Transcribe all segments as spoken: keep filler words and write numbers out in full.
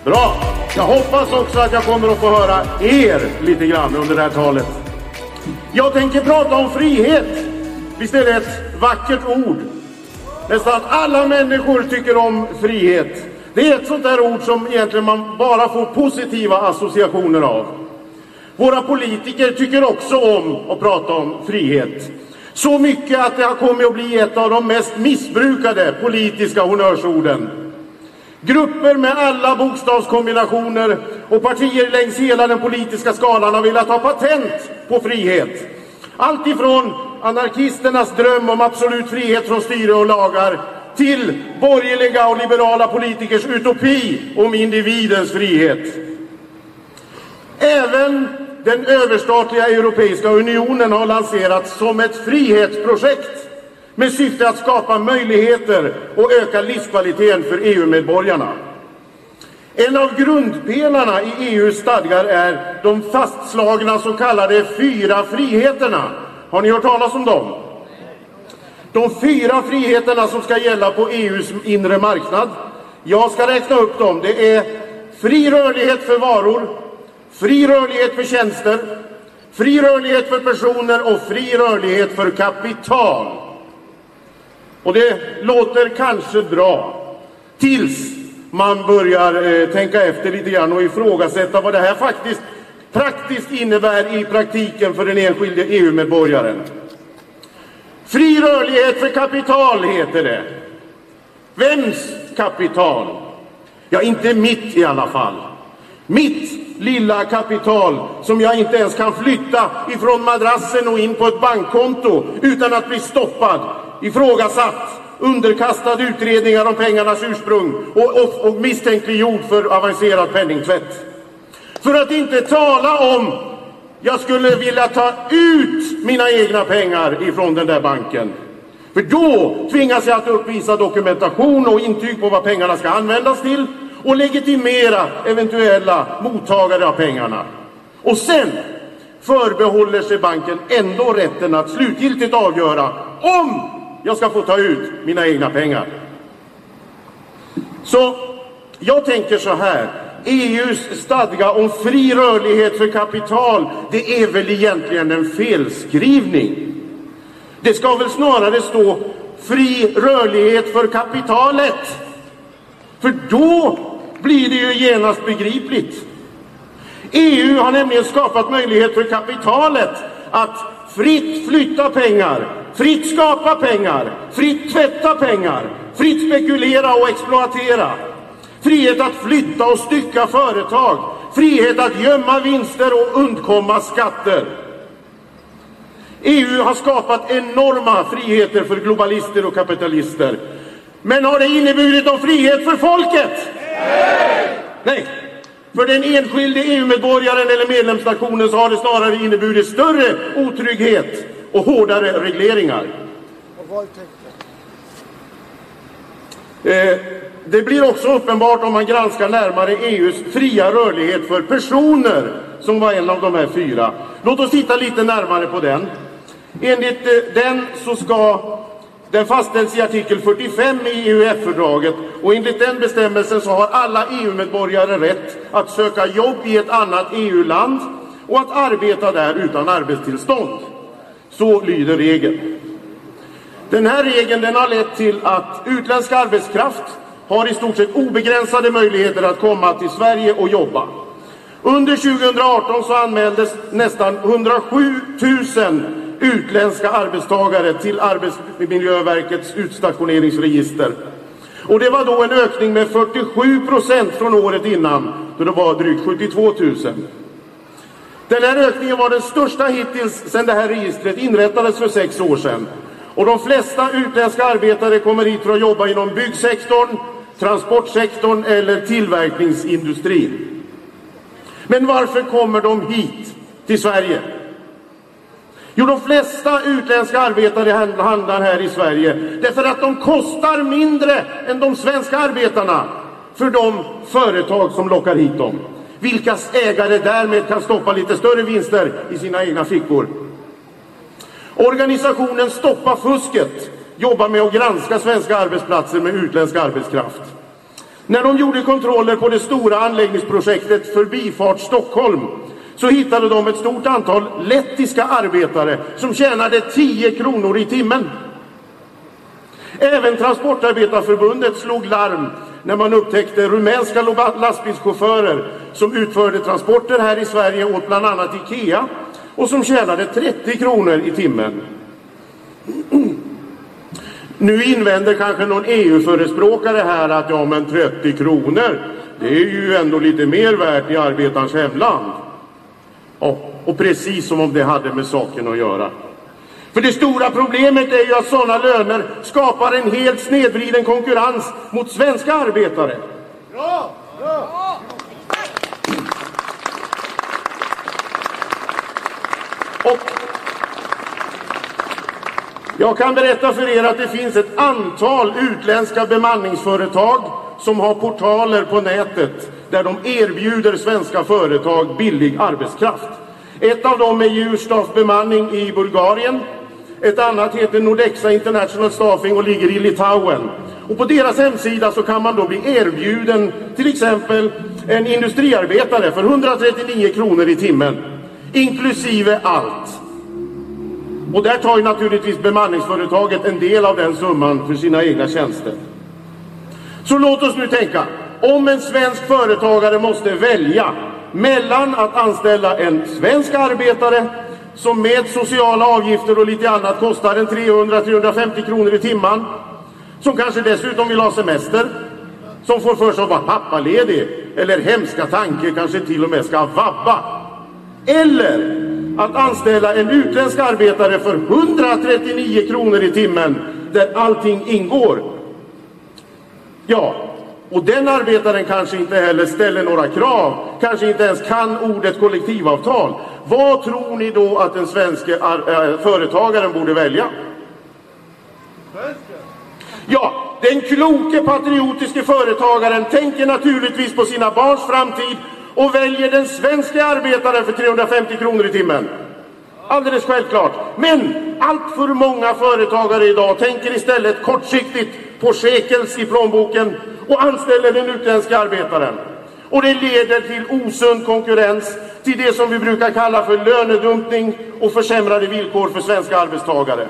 Bra! Jag hoppas också att jag kommer att få höra er lite grann under det här talet. Jag tänker prata om frihet. Visst är det ett vackert ord? Nästan alla människor tycker om frihet. Det är ett sånt där ord som egentligen man bara får positiva associationer av. Våra politiker tycker också om att prata om frihet. Så mycket att det har kommit att bli ett av de mest missbrukade politiska honnörsorden. Grupper med alla bokstavskombinationer och partier längs hela den politiska skalan har velat ha patent på frihet. Allt ifrån anarkisternas dröm om absolut frihet från styre och lagar till borgerliga och liberala politikers utopi om individens frihet. Även den överstatliga Europeiska unionen har lanserats som ett frihetsprojekt med syfte att skapa möjligheter och öka livskvaliteten för E U-medborgarna. En av grundpelarna i E U:s stadgar är de fastslagna så kallade fyra friheterna. Har ni hört talas om dem? De fyra friheterna som ska gälla på E U:s inre marknad. Jag ska räkna upp dem. Det är fri rörlighet för varor, fri rörlighet för tjänster, fri rörlighet för personer och fri rörlighet för kapital. Och det låter kanske bra tills man börjar eh, tänka efter lite grann och ifrågasätta vad det här faktiskt praktiskt innebär i praktiken för den enskilde E U-medborgaren. Fri rörlighet för kapital heter det. Vems kapital? Ja, inte mitt i alla fall. Mitt lilla kapital som jag inte ens kan flytta ifrån madrassen och in på ett bankkonto utan att bli stoppad, ifrågasatt, underkastad utredningar om pengarnas ursprung och, och, och misstänkliggjord för avancerad penningtvätt. För att inte tala om, jag skulle vilja ta ut mina egna pengar ifrån den där banken. För då tvingas jag att uppvisa dokumentation och intyg på vad pengarna ska användas till och legitimera eventuella mottagare av pengarna. Och sen förbehåller sig banken ändå rätten att slutgiltigt avgöra om jag ska få ta ut mina egna pengar. Så jag tänker så här. E U:s stadga om fri rörlighet för kapital, det är väl egentligen en felskrivning. Det ska väl snarare stå fri rörlighet för kapitalet. För då blir det ju genast begripligt. E U har nämligen skapat möjlighet för kapitalet att fritt flytta pengar, fritt skapa pengar, fritt tvätta pengar, fritt spekulera och exploatera. Frihet att flytta och stycka företag, frihet att gömma vinster och undkomma skatter. E U har skapat enorma friheter för globalister och kapitalister. Men har det inneburit någon frihet för folket? Nej! Nej. För den enskilde E U-medborgaren eller medlemsnationen så har det snarare inneburit större otrygghet och hårdare regleringar. Eh, det blir också uppenbart om man granskar närmare E U:s fria rörlighet för personer som var en av de här fyra. Låt oss titta lite närmare på den. Enligt eh, den så ska den fastställs i artikel fyrtiofem i E U F-fördraget och enligt den bestämmelsen så har alla E U-medborgare rätt att söka jobb i ett annat E U-land och att arbeta där utan arbetstillstånd. Så lyder regeln. Den här regeln den har lett till att utländsk arbetskraft har i stort sett obegränsade möjligheter att komma till Sverige och jobba. Under tjugohundraarton så anmäldes nästan hundrasju tusen utländska arbetstagare till Arbetsmiljöverkets utstationeringsregister. Och det var då en ökning med fyrtiosju procent från året innan, då det var drygt sjuttiotvå tusen. Den här ökningen var den största hittills sedan det här registret inrättades för sex år sedan. Och de flesta utländska arbetare kommer hit för att jobba inom byggsektorn, transportsektorn eller tillverkningsindustrin. Men varför kommer de hit till Sverige? Jo, de flesta utländska arbetare handlar här i Sverige därför att de kostar mindre än de svenska arbetarna för de företag som lockar hit dem. Vilkas ägare därmed kan stoppa lite större vinster i sina egna fickor. Organisationen Stoppa fusket jobbar med att granska svenska arbetsplatser med utländsk arbetskraft. När de gjorde kontroller på det stora anläggningsprojektet Förbifart Stockholm så hittade de ett stort antal lettiska arbetare som tjänade tio kronor i timmen. Även Transportarbetarförbundet slog larm när man upptäckte rumänska lastbilschaufförer som utförde transporter här i Sverige åt bland annat Ikea och som tjänade trettio kronor i timmen. Nu invänder kanske någon E U-förespråkare här att ja, men trettio kronor, det är ju ändå lite mer värt i arbetarens hemland. Och, och precis som om det hade med saken att göra. För det stora problemet är ju att sådana löner skapar en helt snedvriden konkurrens mot svenska arbetare. Bra! Bra! Och jag kan berätta för er att det finns ett antal utländska bemanningsföretag som har portaler på nätet där de erbjuder svenska företag billig arbetskraft. Ett av dem är Djurstaff Bemanning i Bulgarien. Ett annat heter Nordexa International Staffing och ligger i Litauen. Och på deras hemsida så kan man då bli erbjuden till exempel en industriarbetare för hundratrettionio kronor i timmen. Inklusive allt. Och där tar ju naturligtvis bemanningsföretaget en del av den summan för sina egna tjänster. Så låt oss nu tänka, om en svensk företagare måste välja mellan att anställa en svensk arbetare som med sociala avgifter och lite annat kostar en trehundra till trehundrafemtio kronor i timmen, som kanske dessutom vill ha semester, som får för sig att vara pappaledig, eller hemska tanke kanske till och med ska vabba. Eller att anställa en utländsk arbetare för hundratrettionio kronor i timmen där allting ingår. Ja, och den arbetaren kanske inte heller ställer några krav, kanske inte ens kan ordet kollektivavtal. Vad tror ni då att den svenska äh, företagaren borde välja? Ja, den kloke patriotiske företagaren tänker naturligtvis på sina barns framtid och väljer den svenska arbetaren för trehundrafemtio kronor i timmen. Alldeles självklart. Men allt för många företagare idag tänker istället kortsiktigt på shekels i plånboken och anställer den utländska arbetaren. Och det leder till osund konkurrens, till det som vi brukar kalla för lönedumpning och försämrade villkor för svenska arbetstagare.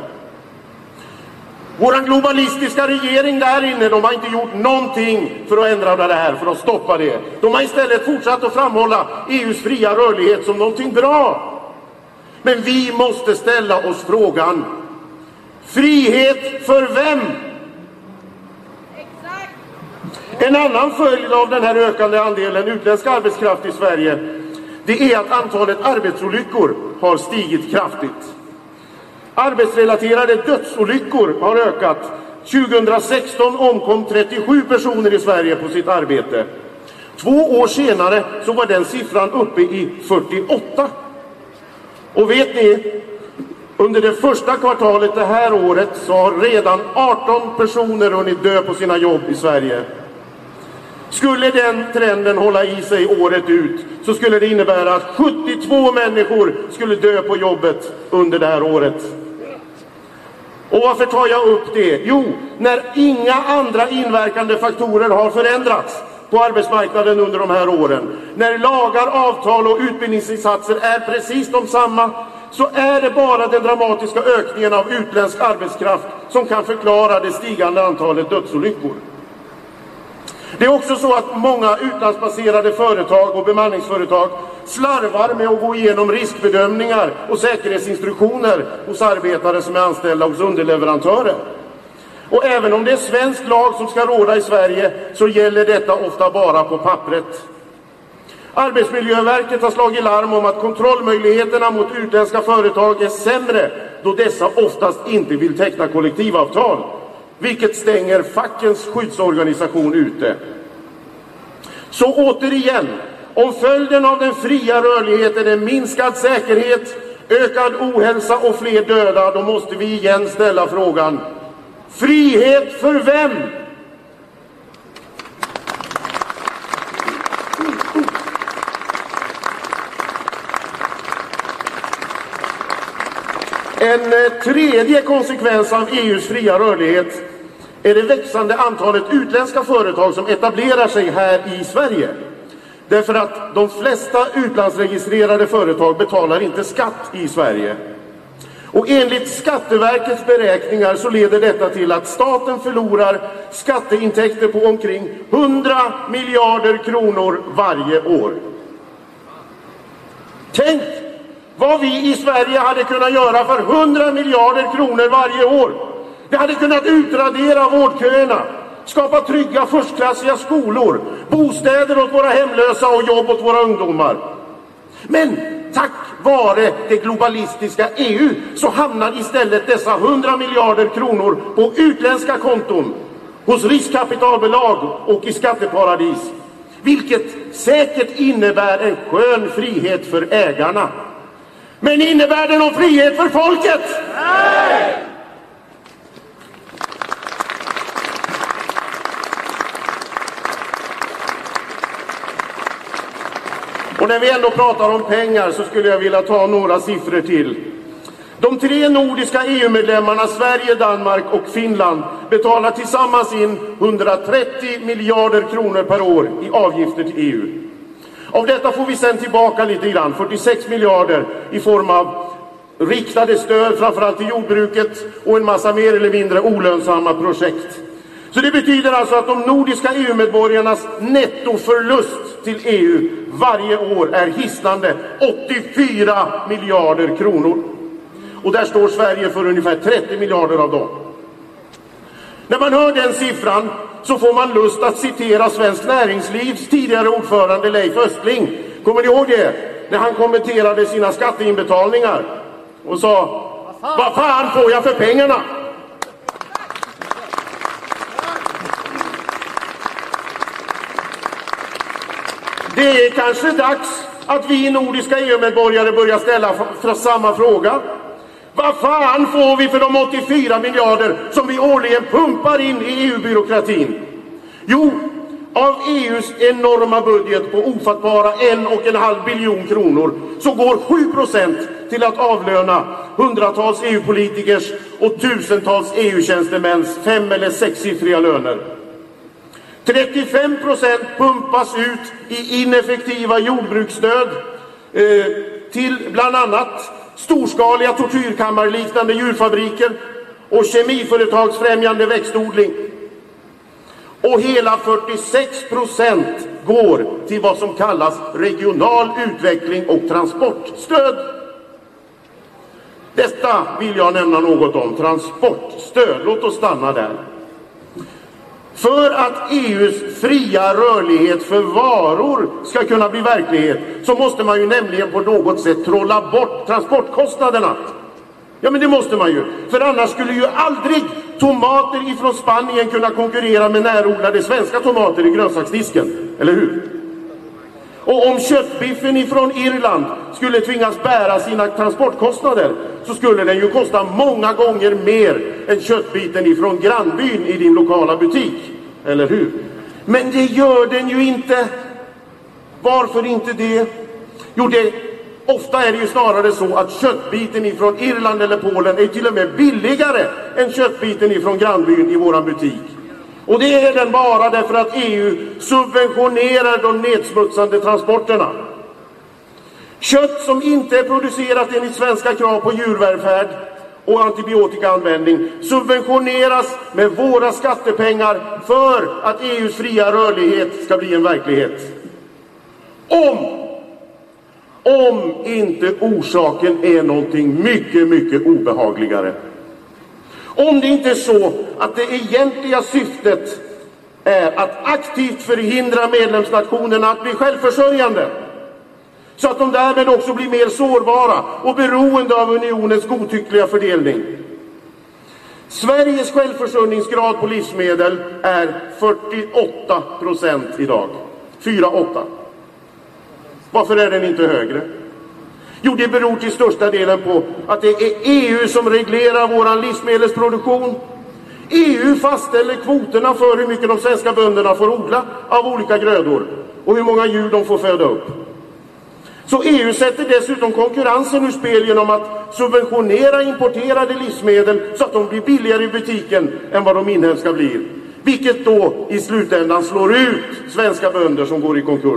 Våran globalistiska regering där inne, de har inte gjort någonting för att ändra det här, för att stoppa det. De har istället fortsatt att framhålla E U:s fria rörlighet som någonting bra. Men vi måste ställa oss frågan, frihet för vem? Exakt. En annan följd av den här ökande andelen utländsk arbetskraft i Sverige, det är att antalet arbetsolyckor har stigit kraftigt. Arbetsrelaterade dödsolyckor har ökat. tjugohundrasexton omkom trettiosju personer i Sverige på sitt arbete. Två år senare så var den siffran uppe i fyrtioåtta. Och vet ni, under det första kvartalet det här året så har redan arton personer hunnit dö på sina jobb i Sverige. Skulle den trenden hålla i sig året ut så skulle det innebära att sjuttiotvå människor skulle dö på jobbet under det här året. Och varför tar jag upp det? Jo, när inga andra inverkande faktorer har förändrats på arbetsmarknaden under de här åren. När lagar, avtal och utbildningsinsatser är precis de samma, så är det bara den dramatiska ökningen av utländsk arbetskraft som kan förklara det stigande antalet dödsolyckor. Det är också så att många utlandsbaserade företag och bemanningsföretag slarvar med att gå igenom riskbedömningar och säkerhetsinstruktioner hos arbetare som är anställda hos underleverantörer. Och även om det är svensk lag som ska råda i Sverige så gäller detta ofta bara på pappret. Arbetsmiljöverket har slagit larm om att kontrollmöjligheterna mot utländska företag är sämre då dessa oftast inte vill teckna kollektivavtal, vilket stänger fackens skyddsorganisation ute. Så återigen, om följden av den fria rörligheten är minskad säkerhet, ökad ohälsa och fler döda, då måste vi igen ställa frågan: frihet för vem? En tredje konsekvens av E U:s fria rörlighet, är det växande antalet utländska företag som etablerar sig här i Sverige. Därför att de flesta utlandsregistrerade företag betalar inte skatt i Sverige. Och enligt Skatteverkets beräkningar så leder detta till att staten förlorar skatteintäkter på omkring hundra miljarder kronor varje år. Tänk vad vi i Sverige hade kunnat göra för hundra miljarder kronor varje år. Det hade kunnat utradera vårdköerna, skapa trygga förstklassiga skolor, bostäder åt våra hemlösa och jobb åt våra ungdomar. Men tack vare det globalistiska E U så hamnar istället dessa hundra miljarder kronor på utländska konton, hos riskkapitalbolag och i skatteparadis. Vilket säkert innebär en skön frihet för ägarna. Men innebär det någon frihet för folket? Nej! Och när vi ändå pratar om pengar så skulle jag vilja ta några siffror till. De tre nordiska E U-medlemmarna Sverige, Danmark och Finland betalar tillsammans in hundratrettio miljarder kronor per år i avgifter till E U. Av detta får vi sedan tillbaka lite grann, fyrtiosex miljarder i form av riktade stöd framförallt till jordbruket och en massa mer eller mindre olönsamma projekt. Så det betyder alltså att de nordiska E U-medborgarnas nettoförlust till E U varje år är hisnande åttiofyra miljarder kronor. Och där står Sverige för ungefär trettio miljarder av dem. När man hör den siffran så får man lust att citera Svensk Näringslivs tidigare ordförande Leif Östling. Kommer ni ihåg det? När han kommenterade sina skatteinbetalningar och sa: vad fan får jag för pengarna? Det är kanske dags att vi nordiska E U-medborgare börjar ställa för samma fråga. Vad fan får vi för de åttiofyra miljarder som vi årligen pumpar in i E U-byråkratin? Jo, av E U:s enorma budget på ofattbara en och en halv biljon kronor så går sju procent till att avlöna hundratals E U-politikers och tusentals E U-tjänstemäns fem- eller sexsiffriga löner. trettiofem procent pumpas ut i ineffektiva jordbruksstöd eh, till bland annat storskaliga tortyrkammarliknande djurfabriker och kemiföretagsfrämjande växtodling. Och hela fyrtiosex procent går till vad som kallas regional utveckling och transportstöd. Detta vill jag nämna något om, transportstöd. Låt oss stanna där. För att E U:s fria rörlighet för varor ska kunna bli verklighet så måste man ju nämligen på något sätt trolla bort transportkostnaderna. Ja, men det måste man ju. För annars skulle ju aldrig tomater ifrån Spanien kunna konkurrera med närodlade svenska tomater i grönsaksdisken. Eller hur? Och om köttbiffen ifrån Irland skulle tvingas bära sina transportkostnader så skulle den ju kosta många gånger mer än köttbiten ifrån grannbyn i din lokala butik. Eller hur? Men det gör den ju inte. Varför inte det? Jo, det, ofta är det ju snarare så att köttbiten ifrån Irland eller Polen är till och med billigare än köttbiten ifrån grannbyn i våran butik. Och det är den bara därför att E U subventionerar de nedsmutsande transporterna. Kött som inte är producerat enligt svenska krav på djurvälfärd och antibiotikaanvändning subventioneras med våra skattepengar för att E U:s fria rörlighet ska bli en verklighet. Om, om inte orsaken är någonting mycket, mycket obehagligare. Om det inte är så att det egentliga syftet är att aktivt förhindra medlemsnationerna att bli självförsörjande, så att de därmed också blir mer sårbara och beroende av unionens godtyckliga fördelning. Sveriges självförsörjningsgrad på livsmedel är fyrtioåtta procent idag. fyra åtta. Varför är den inte högre? Jo, det beror till största delen på att det är E U som reglerar våran livsmedelsproduktion. E U fastställer kvoterna för hur mycket de svenska bönderna får odla av olika grödor och hur många djur de får föda upp. Så E U sätter dessutom konkurrensen ur spel genom att subventionera importerade livsmedel så att de blir billigare i butiken än vad de inhemska blir. Vilket då i slutändan slår ut svenska bönder som går i konkurs.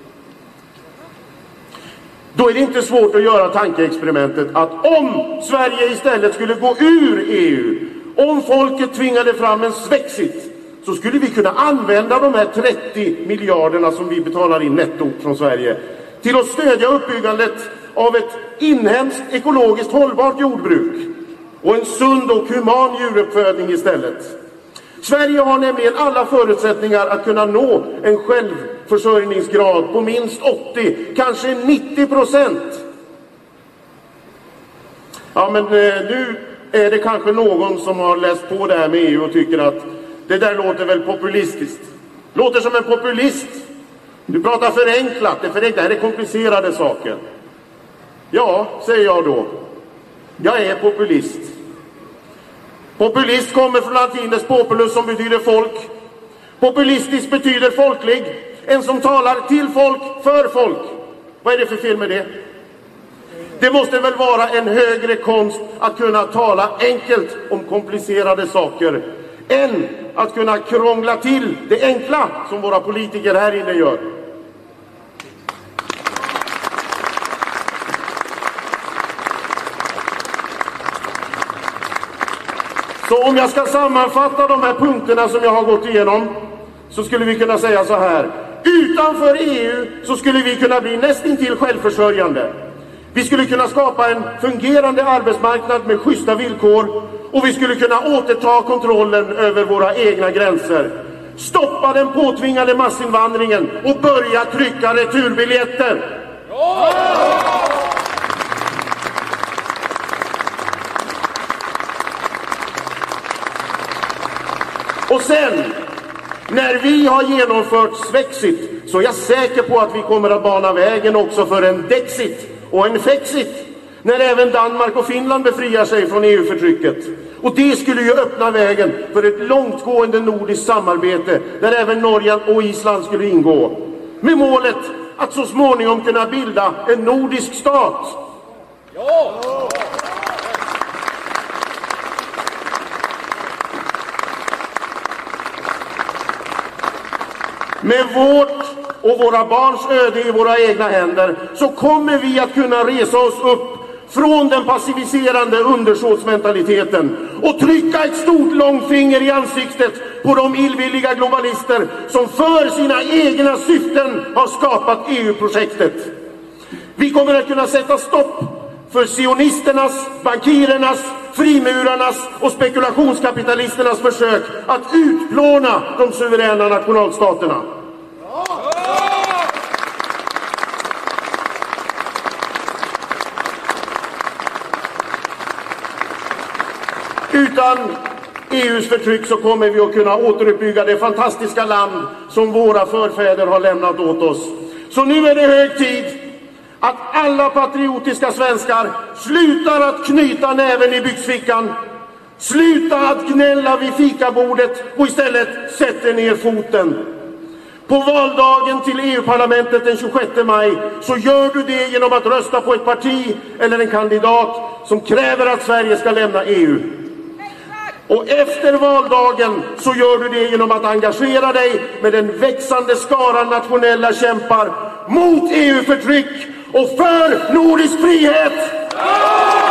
Då är det inte svårt att göra tankeexperimentet att om Sverige istället skulle gå ur E U, om folket tvingade fram en svexit, så skulle vi kunna använda de här trettio miljarderna som vi betalar in netto från Sverige till att stödja uppbyggandet av ett inhemskt ekologiskt hållbart jordbruk och en sund och human djuruppfödning istället. Sverige har nämligen alla förutsättningar att kunna nå en självförsörjningsgrad på minst åttio, kanske nittio procent. Ja, men nu är det kanske någon som har läst på det här med E U och tycker att det där låter väl populistiskt. Låter som en populist. Du pratar förenklat, det förenklat, det här är komplicerade saker. Ja, säger jag då. Jag är populist. Populist kommer från latinets populus som betyder folk. Populistisk betyder folklig. En som talar till folk, för folk. Vad är det för fel med det? Det måste väl vara en högre konst att kunna tala enkelt om komplicerade saker än att kunna krångla till det enkla som våra politiker här inne gör. Så om jag ska sammanfatta de här punkterna som jag har gått igenom, så skulle vi kunna säga så här. Utanför E U så skulle vi kunna bli nästintill självförsörjande. Vi skulle kunna skapa en fungerande arbetsmarknad med schyssta villkor, och vi skulle kunna återta kontrollen över våra egna gränser. Stoppa den påtvingade massinvandringen och börja trycka returbiljetter. Ja! Och sen, när vi har genomfört svexit, så är jag säker på att vi kommer att bana vägen också för en dexit och en fexit, när även Danmark och Finland befriar sig från E U-förtrycket. Och det skulle ju öppna vägen för ett långtgående nordiskt samarbete där även Norge och Island skulle ingå. Med målet att så småningom kunna bilda en nordisk stat. Ja! Med vårt och våra barns öde i våra egna händer så kommer vi att kunna resa oss upp från den passiviserande undersåtsmentaliteten och trycka ett stort långfinger i ansiktet på de illvilliga globalister som för sina egna syften har skapat E U-projektet. Vi kommer att kunna sätta stopp för sionisternas, bankirernas, frimurarnas och spekulationskapitalisternas försök att utplåna de suveräna nationalstaterna. Utan E U:s förtryck så kommer vi att kunna återuppbygga det fantastiska land som våra förfäder har lämnat åt oss. Så nu är det hög tid att alla patriotiska svenskar slutar att knyta näven i byxfickan, sluta att gnälla vid fikabordet och istället sätter ner foten. På valdagen till E U-parlamentet den tjugosjätte maj så gör du det genom att rösta på ett parti eller en kandidat som kräver att Sverige ska lämna E U. Och efter valdagen så gör du det genom att engagera dig med den växande skaran nationella kämpar mot E U-förtryck och för nordisk frihet.